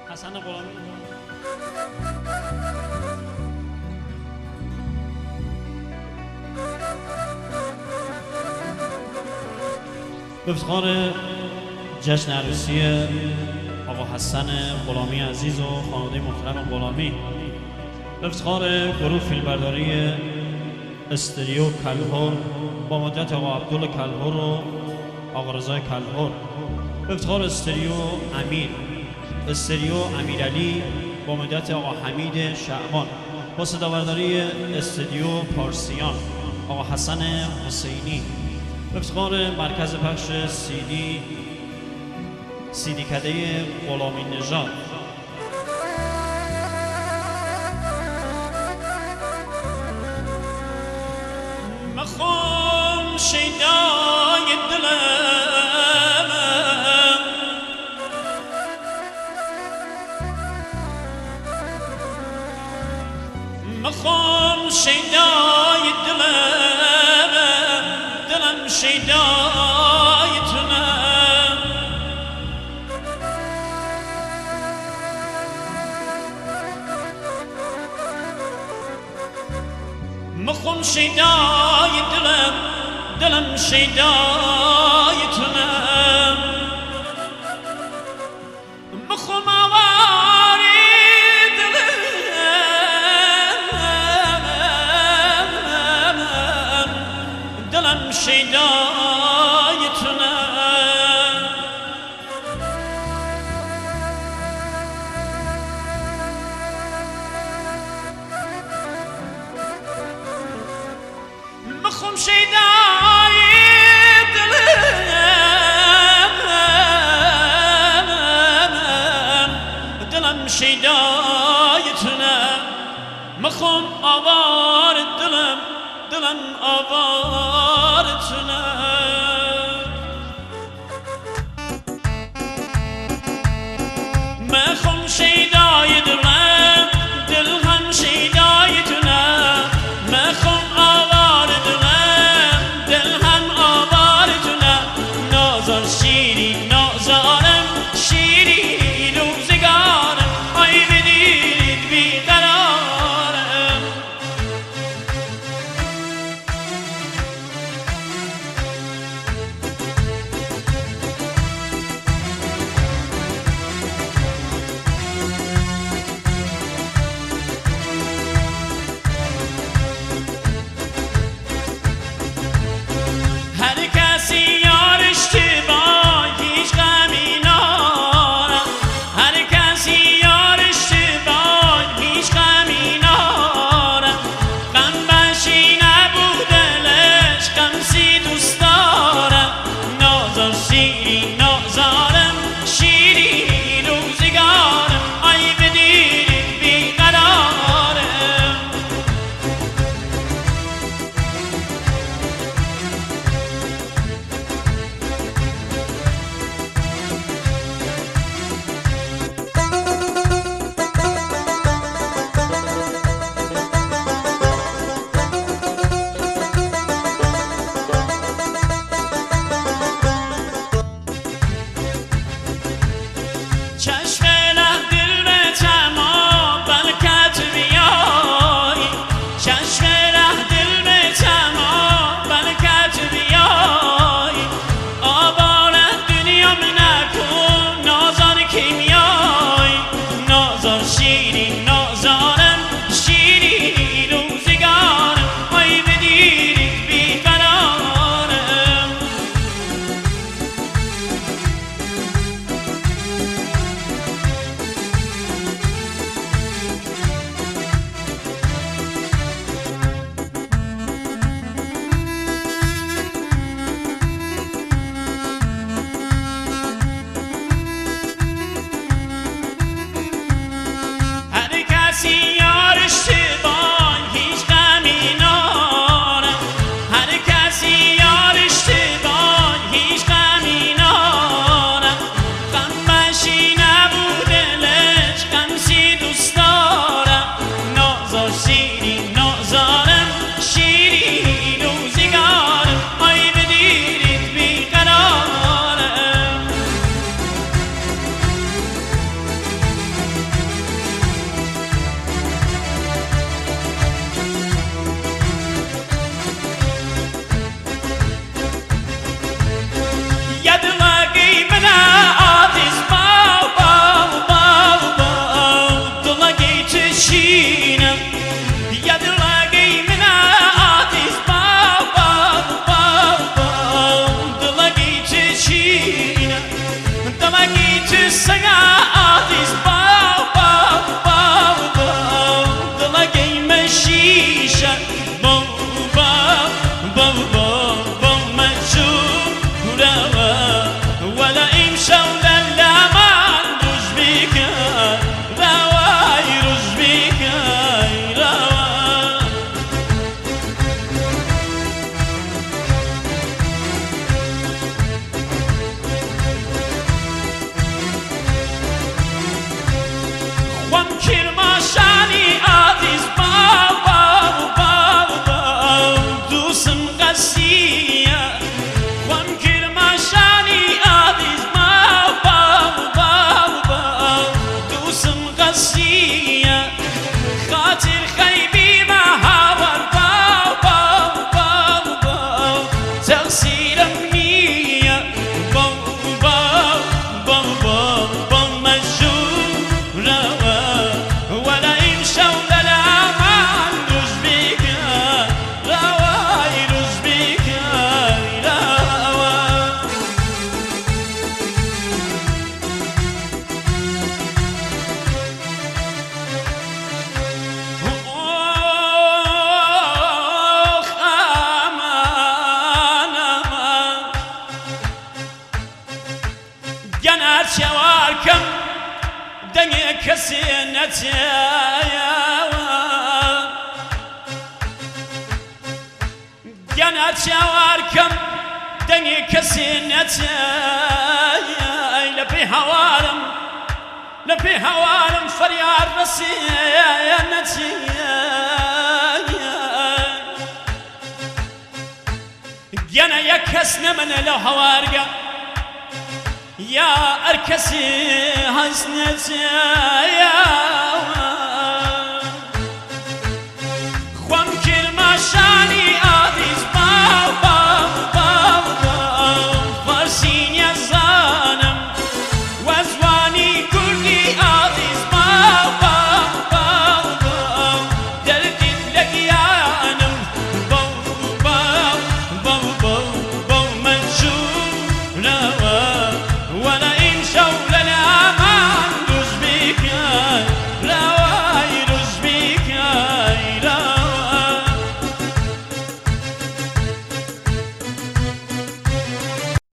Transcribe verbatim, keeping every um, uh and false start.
حسن غلامی. به افتخار جشن عروسی آقا حسن غلامی عزیز و خانواده محترم غلامی، به افتخار گروه فیلمبرداری استریو کلهر با مدت آقا عبدالله کلهر و آقا رضا کلهر، به افتخار استریو امیر استریو امیرعلی با مدت آقا حمید شعبان، با صدابرداری استودیو پارسیان آقا حسن حسینی، به افتخار مرکز پخش سیدی سیدی کده غلامی نژاد، مخون شیدای دلم مخون شیدای دلم دلم شیدای تنم مخون شیدای دلم دلم شیدای تنم مخون آواری دلم دلم شیدای تنم مخون شیدای دلم دلم شیدای تنم مخون آوار دلم دلم آوار تنم مخون شیدای دلم دل هم شیدای تنم مخون آوار دلم دل هم آوار تنم نازار شیری نازارم شیری روزگارم آی بدید بیقرارم هر کسی یار اشتباه هیچ غمی نارم هر کسی یار اشتباه هیچ غمی نارم غم بشی نبود دلش غمسی دوست دارم نازار شیری نازارم شیری روزگارم آی بدید بیقرارم چشم ره دل به تمام بلکت بیایی چشم ره دل به تمام بلکت بیایی آوار دنیا نکن نازار کیمیایی نازار شیری نازارم شیری روزگارم آی بدید بیقرارم كسي نتايا جانا تشاوركم دني كسي نتايا لبي هوالم لبي هوالم فريار رسيا نتايا جانا يكسنا من لو هوارقا يا أركسي هزنتي